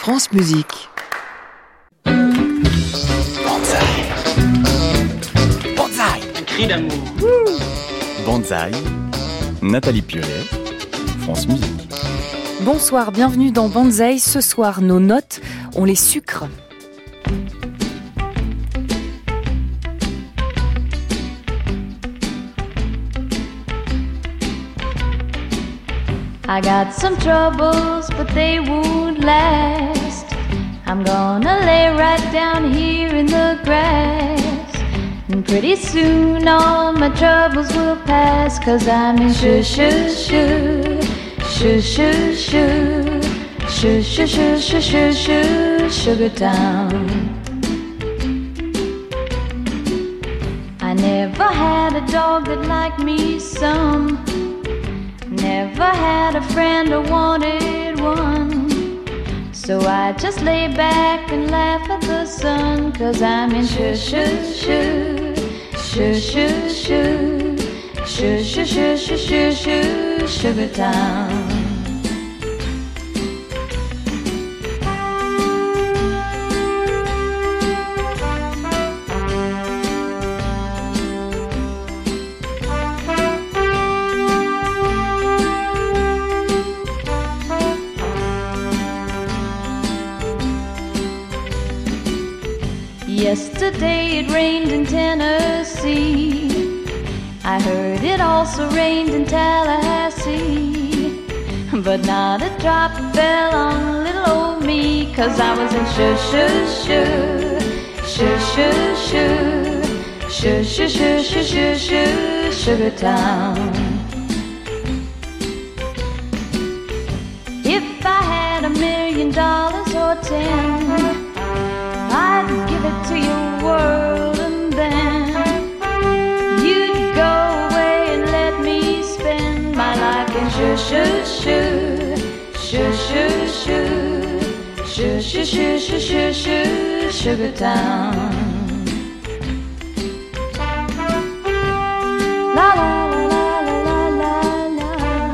France Musique. Banzai. Banzai. Un cri d'amour. Banzai. Nathalie Piolet, France Musique. Bonsoir, bienvenue dans Banzai. Ce soir, nos notes, on les sucre. I got some troubles, but they won't last. I'm gonna lay right down here in the grass. And pretty soon all my troubles will pass. 'Cause I'm in Sugar Town. I never had a dog that liked me some. Never had a friend or wanted one. So I just lay back and laugh at the sun. 'Cause I'm in Sugar Town. Yesterday it rained in Tennessee. I heard it also rained in Tallahassee. But not a drop fell on little old me. 'Cause I was in Sugar Town. If I had $1 million or 10, I'd give it to your world, and then you'd go away and let me spend my life in Sugar Town. La la la la la la la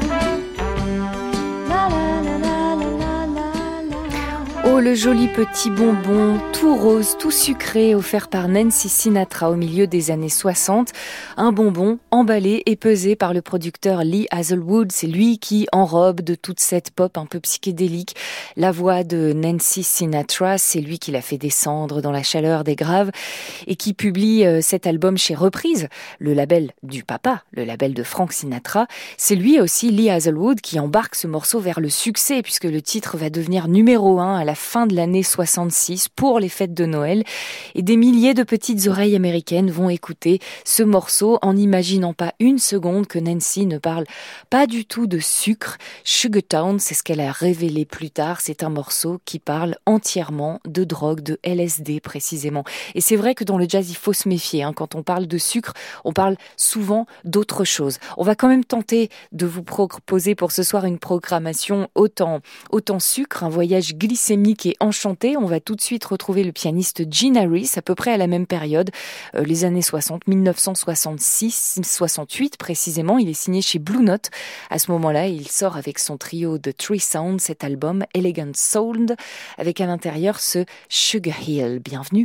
la la la la. Oh, le joli petit bonbon, tout rose, tout sucré, offert par Nancy Sinatra au milieu des années 60. Un bonbon emballé et pesé par le producteur Lee Hazlewood. C'est lui qui enrobe de toute cette pop un peu psychédélique la voix de Nancy Sinatra. C'est lui qui l'a fait descendre dans la chaleur des graves et qui publie cet album chez Reprise, le label du papa, le label de Frank Sinatra. C'est lui aussi, Lee Hazlewood, qui embarque ce morceau vers le succès puisque le titre va devenir numéro 1 à la fin de l'année 66 pour les fêtes de Noël. Et des milliers de petites oreilles américaines vont écouter ce morceau en n'imaginant pas une seconde que Nancy ne parle pas du tout de sucre. Sugar Town, c'est ce qu'elle a révélé plus tard. C'est un morceau qui parle entièrement de drogue, de LSD précisément. Et c'est vrai que dans le jazz, il faut se méfier. Quand on parle de sucre, on parle souvent d'autre chose. On va quand même tenter de vous proposer pour ce soir une programmation autant sucre, un voyage glycémique et enchanté. On va tout de suite retrouver le pianiste Gene Harris, à peu près à la même période, les années 60, 1966-68 précisément. Il est signé chez Blue Note. À ce moment-là, il sort avec son trio de Three Sounds cet album Elegant Sound, avec à l'intérieur ce Sugar Hill. Bienvenue.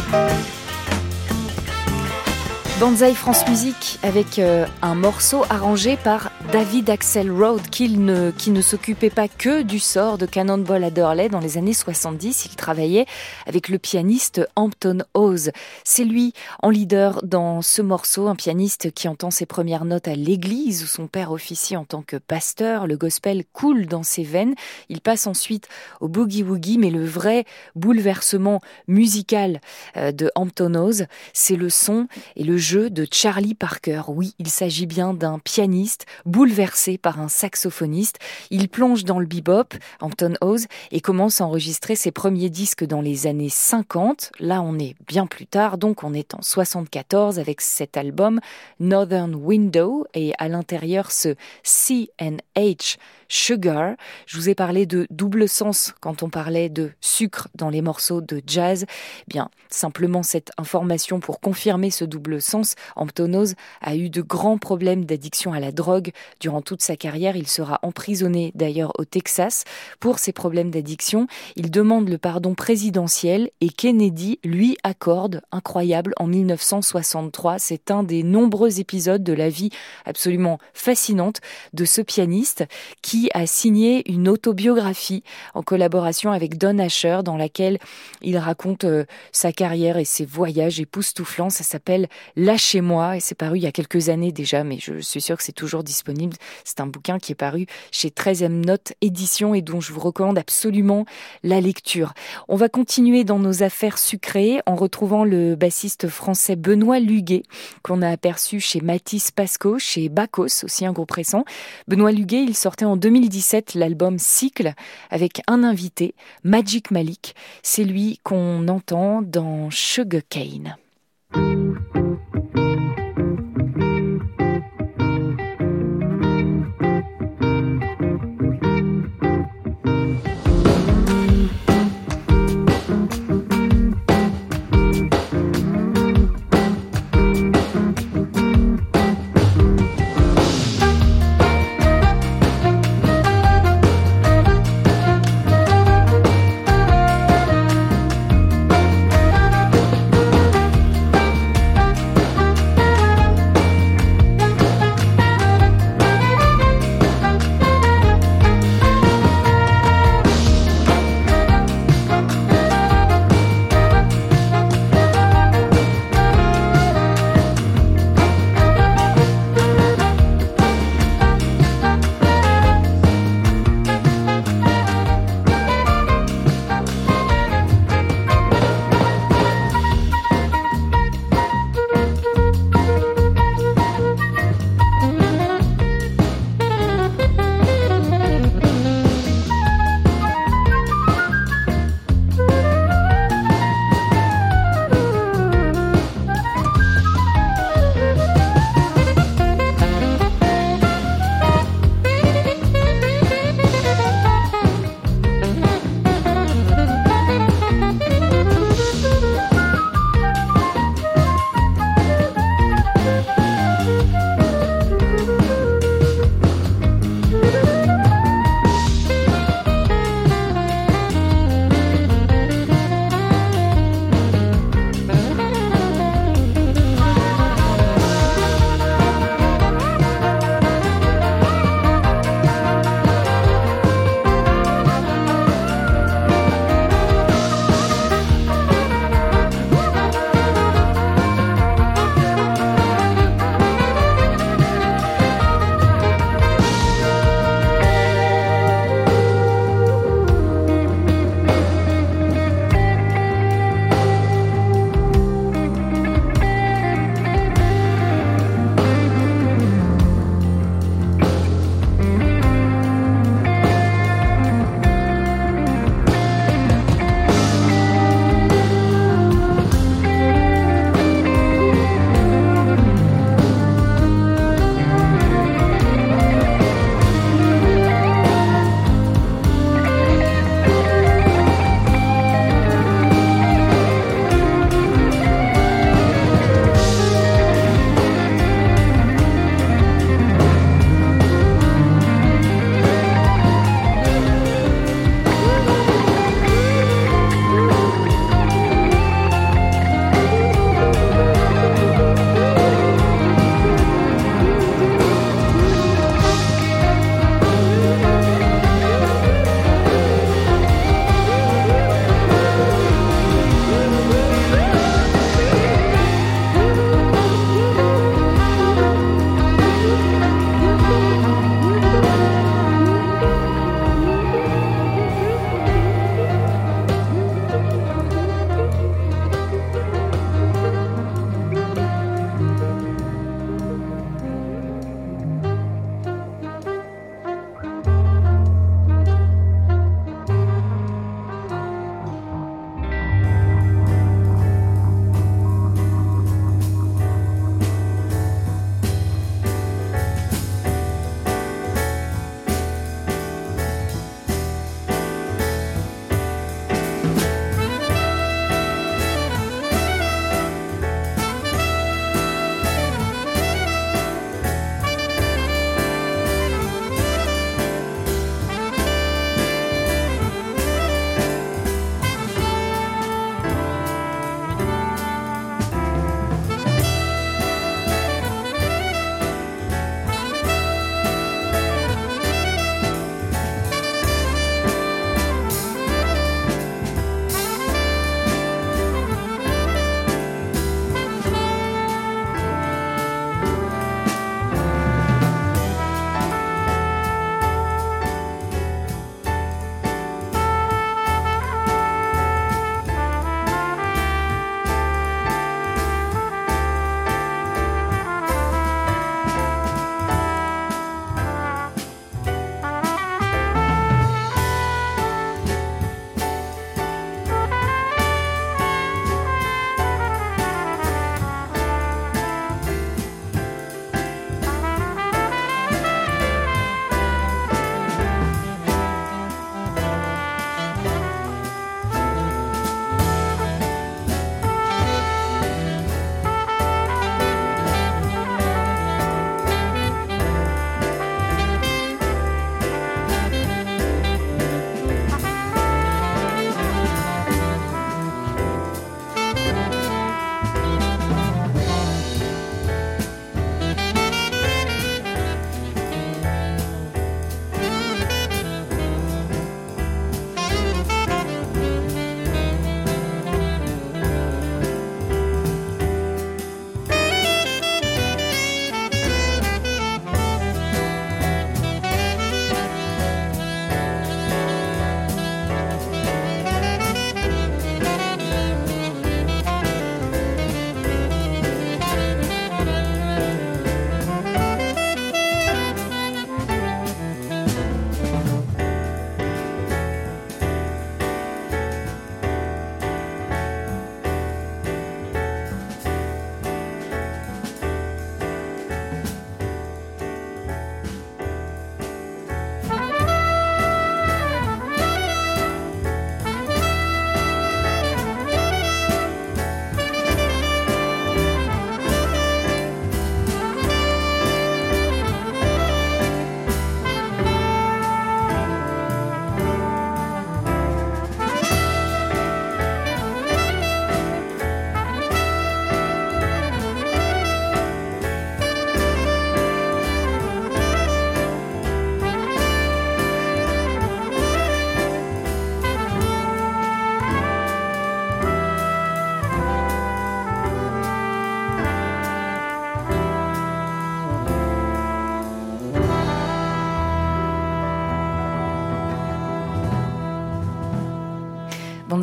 Banzai France Musique avec un morceau arrangé par David Axelrod qui ne s'occupait pas que du sort de Cannonball Adderley dans les années 70. Il travaillait avec le pianiste Hampton Hawes. C'est lui en leader dans ce morceau, un pianiste qui entend ses premières notes à l'église où son père officie en tant que pasteur. Le gospel coule dans ses veines. Il passe ensuite au boogie-woogie, mais le vrai bouleversement musical de Hampton Hawes, c'est le son et le jeu de Charlie Parker. Oui, il s'agit bien d'un pianiste bouleversé par un saxophoniste. Il plonge dans le bebop, Hampton Hawes, et commence à enregistrer ses premiers disques dans les années 50. Là, on est bien plus tard, donc on est en 74 avec cet album Northern Window et à l'intérieur ce C&H Sugar. Je vous ai parlé de double sens quand on parlait de sucre dans les morceaux de jazz. Bien, simplement cette information pour confirmer ce double sens. Hampton Hawes a eu de grands problèmes d'addiction à la drogue durant toute sa carrière. Il sera emprisonné d'ailleurs au Texas pour ses problèmes d'addiction. Il demande le pardon présidentiel et Kennedy lui accorde, incroyable, en 1963. C'est un des nombreux épisodes de la vie absolument fascinante de ce pianiste qui a signé une autobiographie en collaboration avec Don Asher dans laquelle il raconte sa carrière et ses voyages époustouflants. Ça s'appelle Lâchez-moi et c'est paru il y a quelques années déjà, mais je suis sûre que c'est toujours disponible. C'est un bouquin qui est paru chez 13e Note Édition et dont je vous recommande absolument la lecture. On va continuer dans nos affaires sucrées en retrouvant le bassiste français Benoît Luguet qu'on a aperçu chez Mathis Pasco, chez Bacchus, aussi un groupe récent. Benoît Luguet, il sortait en 2017 l'album Cycle avec un invité, Magic Malik. C'est lui qu'on entend dans Sugarcane.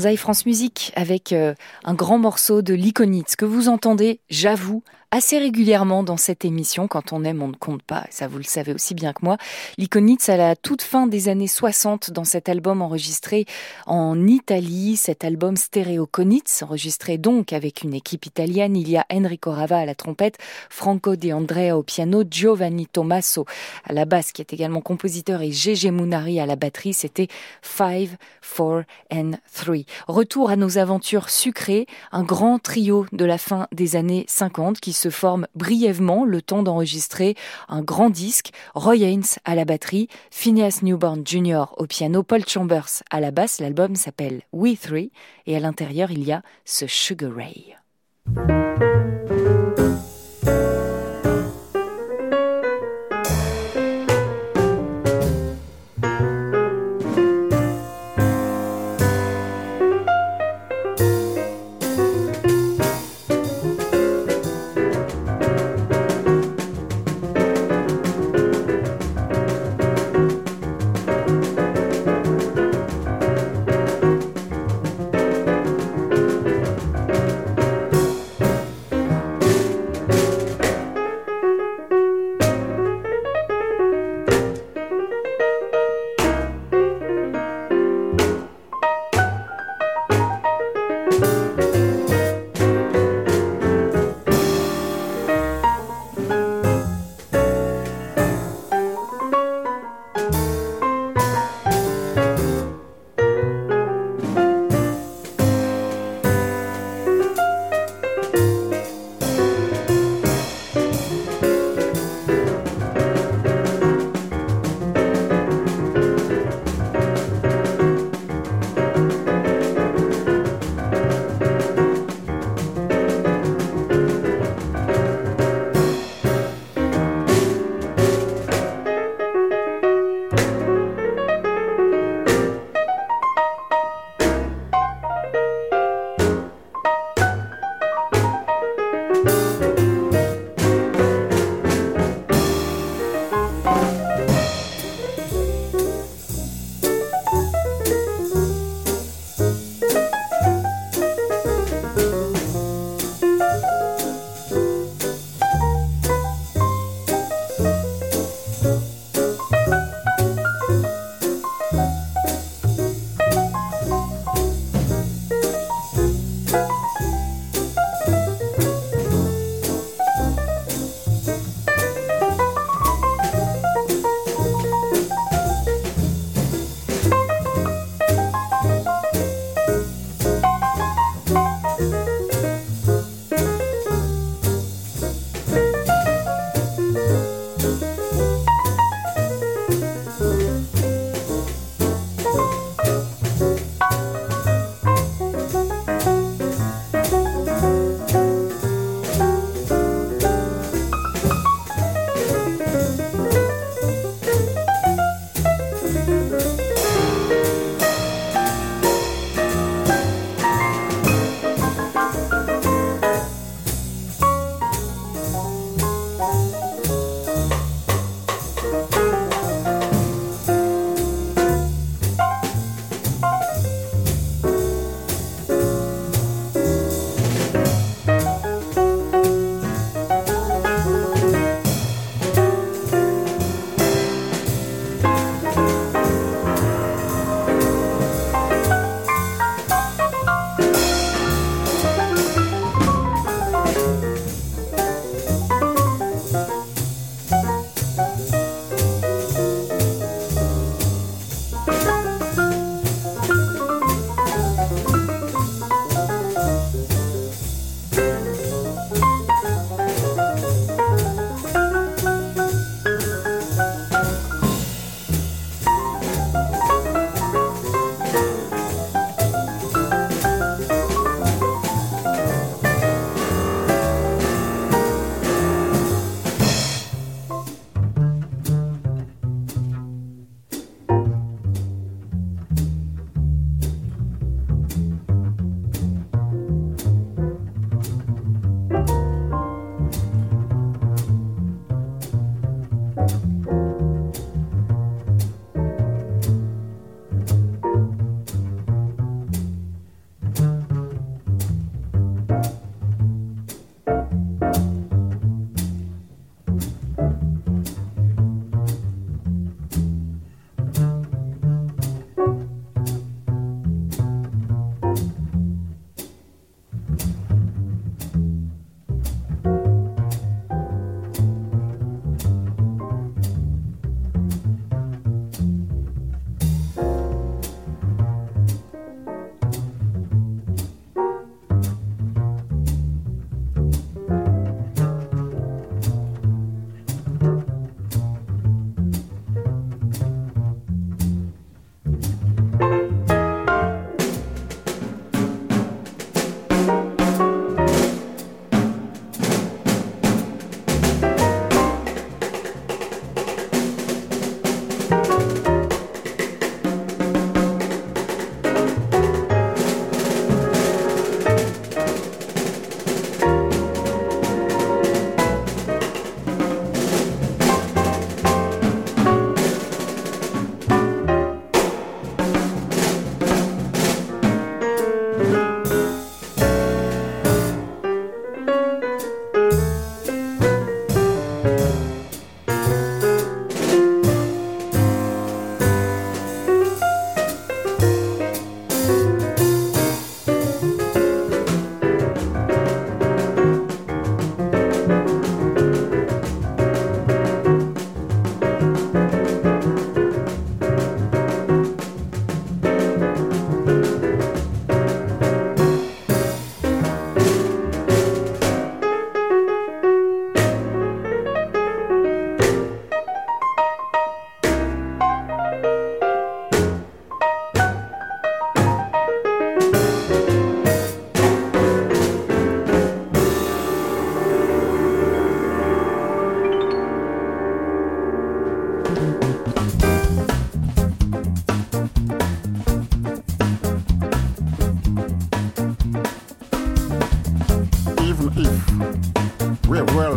Bonsaï France Musique avec un grand morceau de l'Iconitz que vous entendez, j'avoue, assez régulièrement dans cette émission. Quand on aime, on ne compte pas, ça vous le savez aussi bien que moi. L'Iconitz à la toute fin des années 60 dans cet album enregistré en Italie, cet album Stereoconitz, enregistré donc avec une équipe italienne. Il y a Enrico Rava à la trompette, Franco De Andrea au piano, Giovanni Tommaso à la basse qui est également compositeur et Gégé Mounari à la batterie. C'était 5, 4 and 3. Retour à nos aventures sucrées, un grand trio de la fin des années 50 qui se forme brièvement le temps d'enregistrer un grand disque. Roy Haynes à la batterie, Phineas Newborn Jr. au piano, Paul Chambers à la basse. L'album s'appelle We Three et à l'intérieur il y a ce Sugar Ray.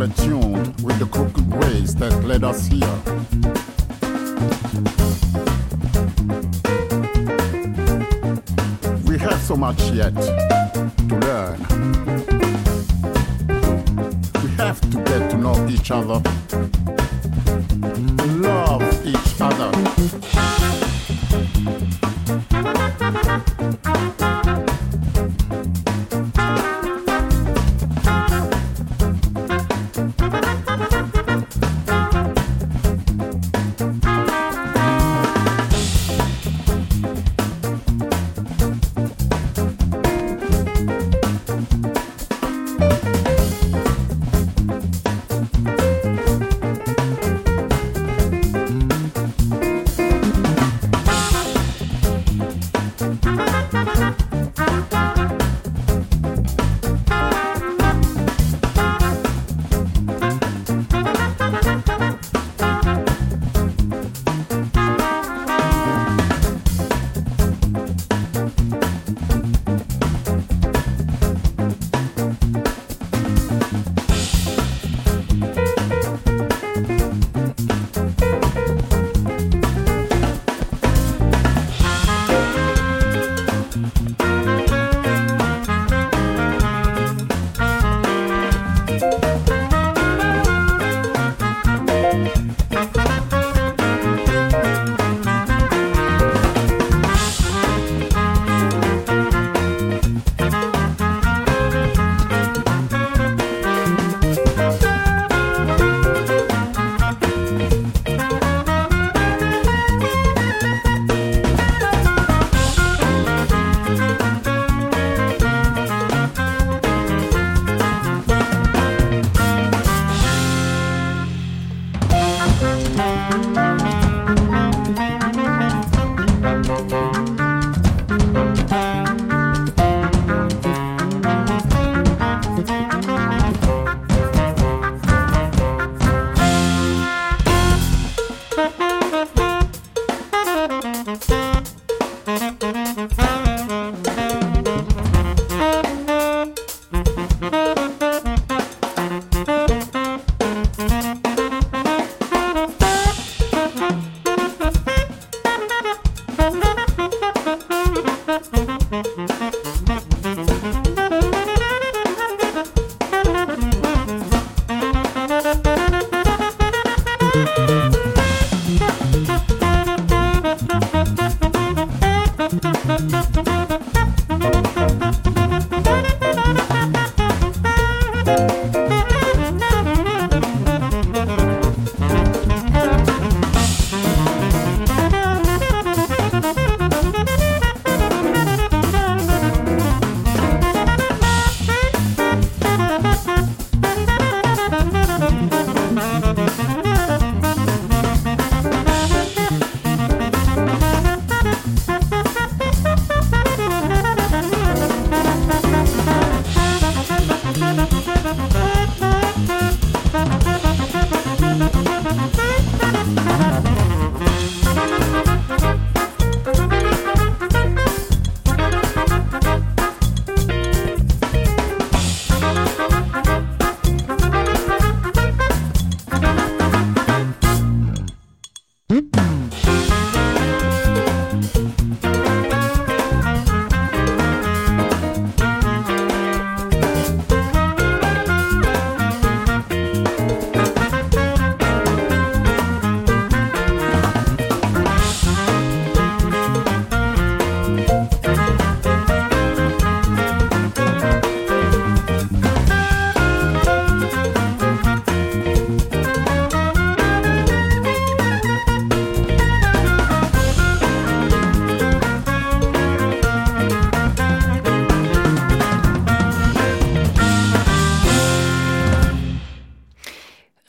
attuned with the crooked ways that led us here. We have so much yet to learn. We have to get to know each other, love each other.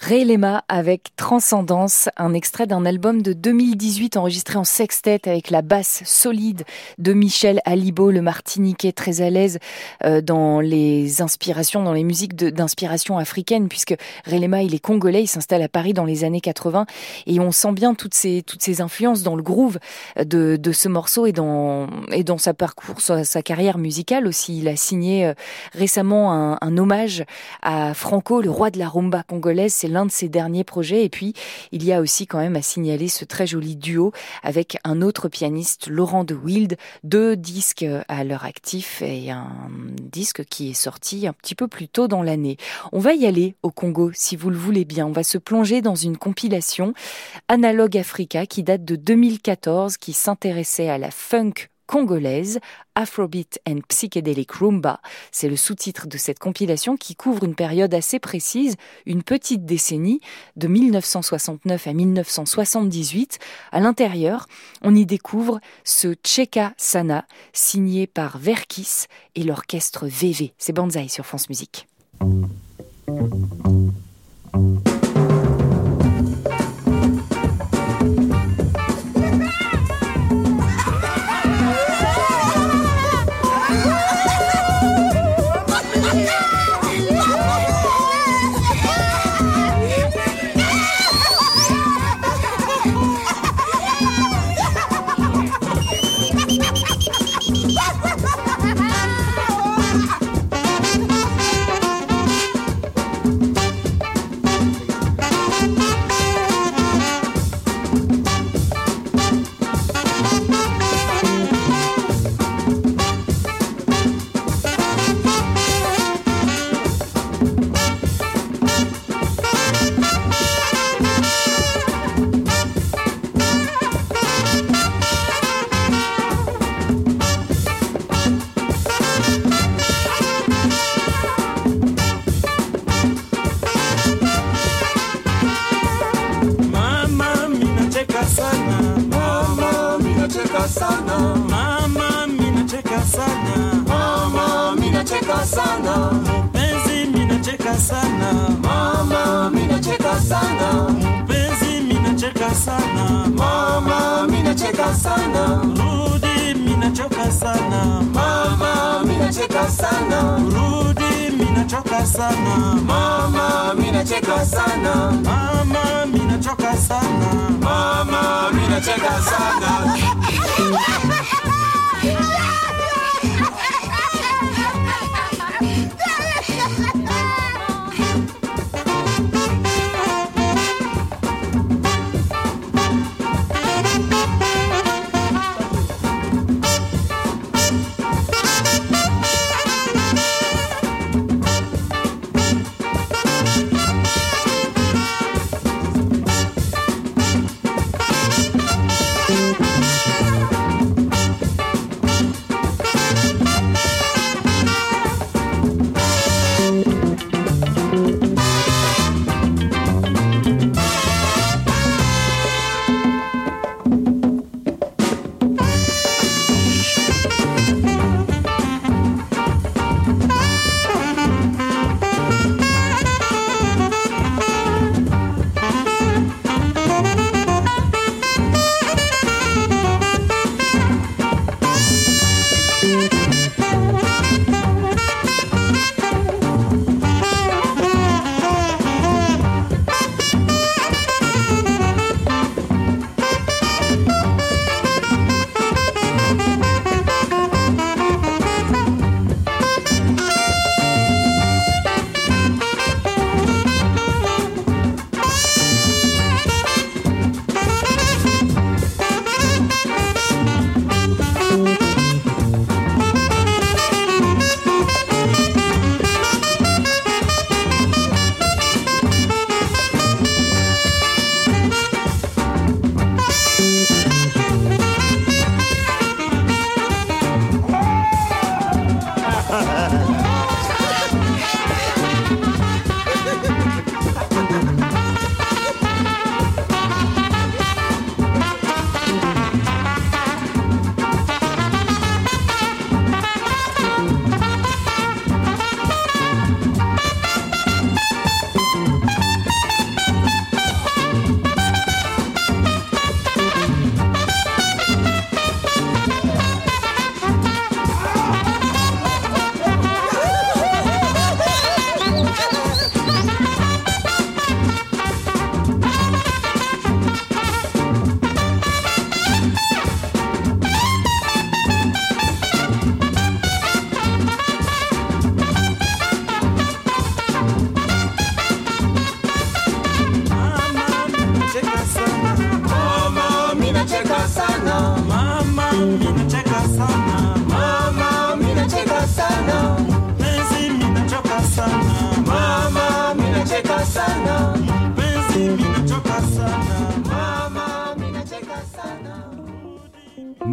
Relema avec Transcendance, un extrait d'un album de 2018 enregistré en sextet avec la basse solide de Michel Alibo, le Martiniquais très à l'aise dans les inspirations, dans les musiques d'inspiration africaine, puisque Relema, il est congolais, il s'installe à Paris dans les années 80 et on sent bien toutes ces influences dans le groove de ce morceau et dans sa parcours, sa carrière musicale aussi. Il a signé récemment un hommage à Franco, le roi de la rumba congolaise. C'est l'un de ses derniers projets. Et puis, il y a aussi quand même à signaler ce très joli duo avec un autre pianiste, Laurent de Wild. 2 disques à leur actif et un disque qui est sorti un petit peu plus tôt dans l'année. On va y aller au Congo, si vous le voulez bien. On va se plonger dans une compilation Analogue Africa qui date de 2014, qui s'intéressait à la funk congolaise, Afrobeat and Psychedelic Rumba. C'est le sous-titre de cette compilation qui couvre une période assez précise, une petite décennie, de 1969 à 1978. À l'intérieur, on y découvre ce Cheka Sana, signé par Verkis et l'orchestre VV. C'est Banzai sur France Musique.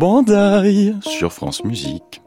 Banzai sur France Musique.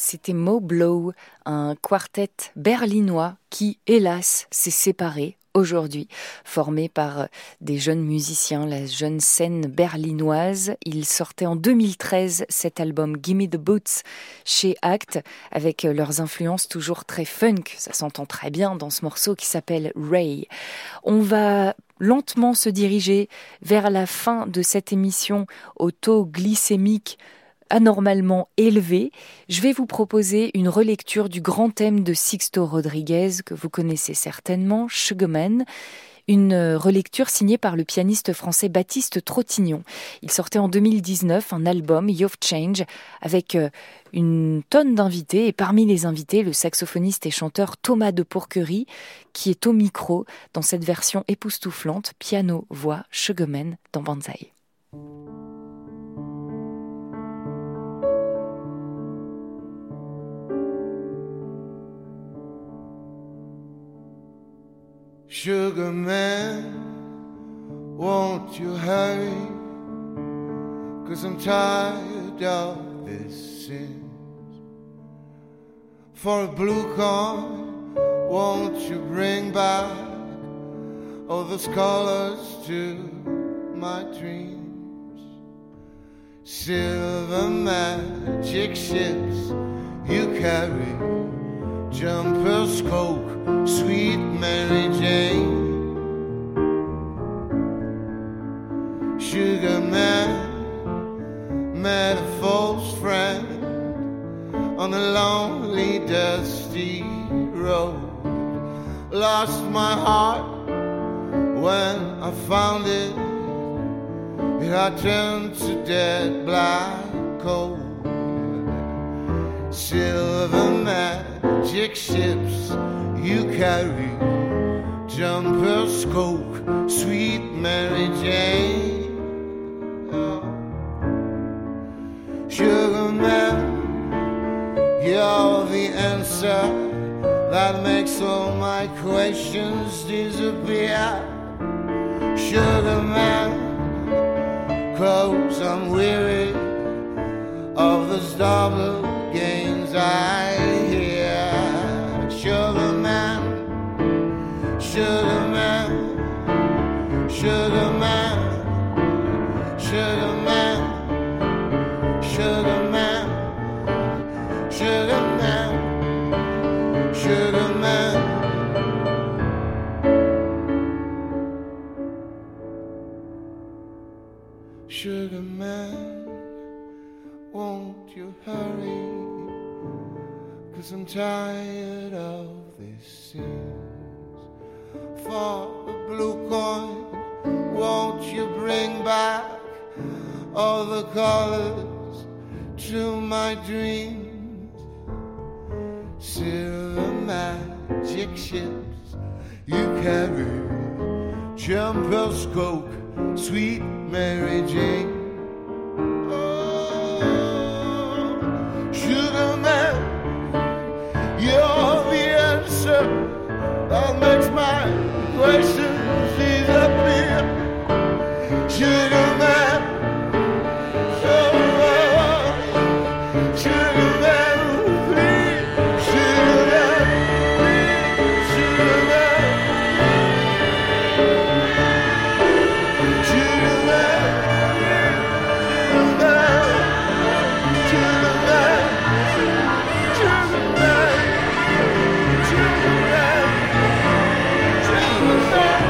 c'était Mo Blow, un quartet berlinois qui, hélas, s'est séparé aujourd'hui, formé par des jeunes musiciens, la jeune scène berlinoise. Ils sortaient en 2013 cet album Gimme the Boots chez Act, avec leurs influences toujours très funk. Ça s'entend très bien dans ce morceau qui s'appelle Ray. On va lentement se diriger vers la fin de cette émission au taux glycémique anormalement élevé. Je vais vous proposer une relecture du grand thème de Sixto Rodriguez que vous connaissez certainement, Sugar Man. Une relecture signée par le pianiste français Baptiste Trottignon. Il sortait en 2019 un album, You've Changed, avec une tonne d'invités. Et parmi les invités, le saxophoniste et chanteur Thomas de Pourquerie, qui est au micro dans cette version époustouflante, piano-voix, Sugar Man dans Banzai. Sugar man, won't you hurry? 'Cause I'm tired of this sin. For a blue coin, won't you bring back all those colors to my dreams? Silver magic ships you carry, jumpers, coke, sweet Mary Jane. Sugar man, met a false friend on a lonely, dusty road. Lost my heart when I found it. It had turned to dead black coal. Silver magic ships you carry, jumpers, coke, sweet Mary Jane. Oh. Sugar man, you're the answer that makes all my questions disappear. Sugar man, 'cause I'm weary of those double games I hear. Sugar man, sugar man, sugar man, sugar man, sugar man, sugar man, sugar man. Sugar man, won't you hurry? 'Cause I'm tired of this sins. For the blue coin, won't you bring back all the colors to my dreams? Silver magic ships you carry, jumpers, coke, sweet Mary Jane. Oh, sugar man, you're the answer that makes my questions disappear. Sugar man, oh, sugar man, please, sugar man, please, sugar man, sugar man, sugar man, sugar man, sugar man, sugar man.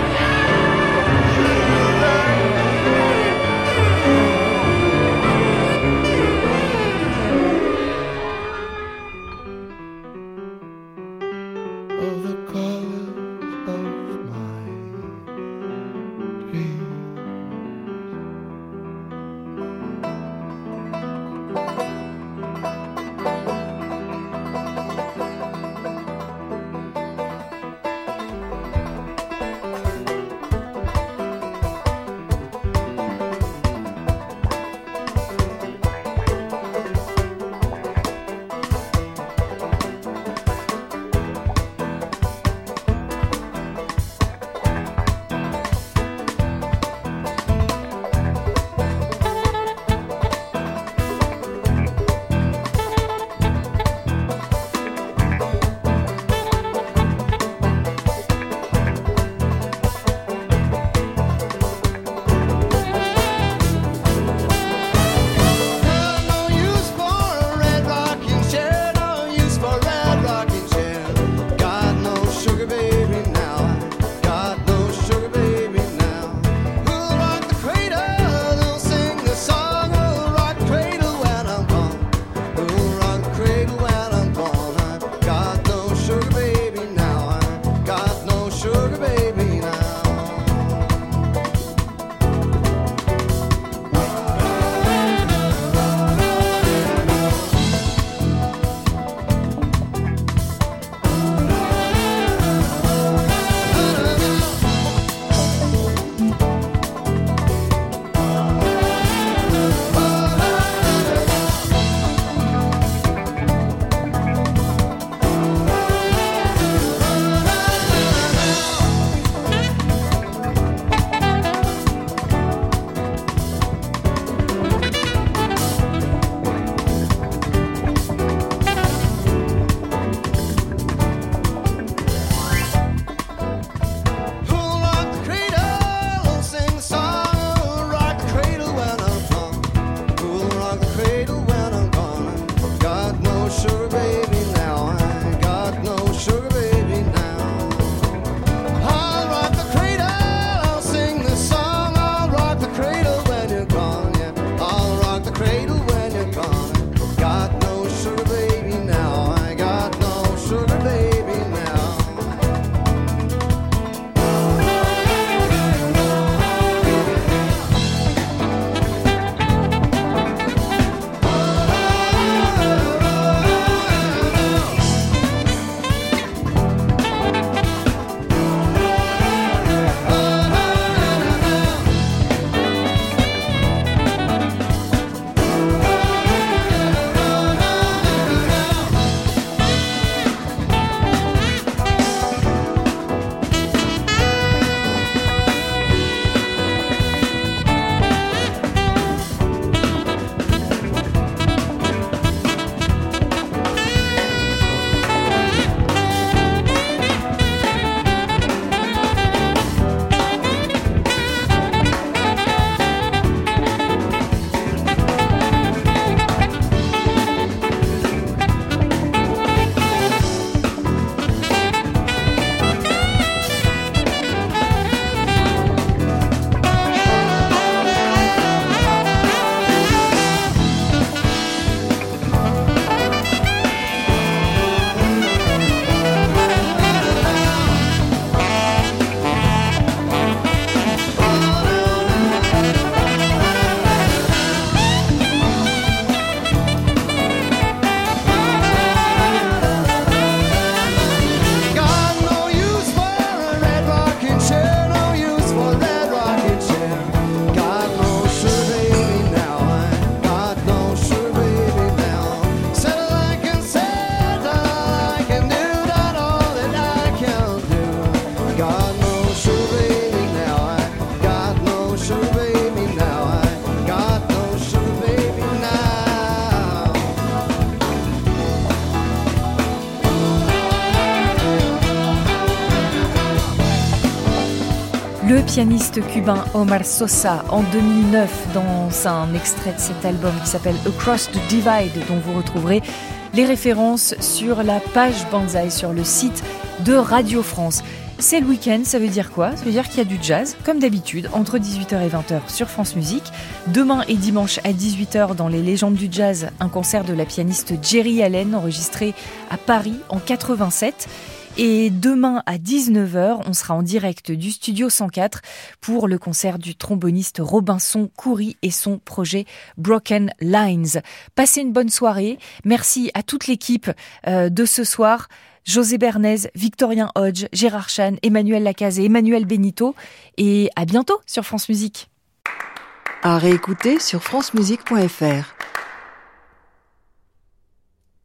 Le pianiste cubain Omar Sosa en 2009 dans un extrait de cet album qui s'appelle Across the Divide, dont vous retrouverez les références sur la page Banzai sur le site de Radio France. C'est le week-end, ça veut dire quoi ? Ça veut dire qu'il y a du jazz, comme d'habitude, entre 18h et 20h sur France Musique. Demain et dimanche à 18h dans les légendes du jazz, un concert de la pianiste Jerry Allen enregistré à Paris en 87. Et demain à 19h, on sera en direct du Studio 104 pour le concert du tromboniste Robinson Khoury et son projet Broken Lines. Passez une bonne soirée. Merci à toute l'équipe de ce soir. José Bernays, Victorien Hodge, Gérard Chan, Emmanuel Lacaze et Emmanuel Benito. Et à bientôt sur France Musique. À réécouter sur francemusique.fr.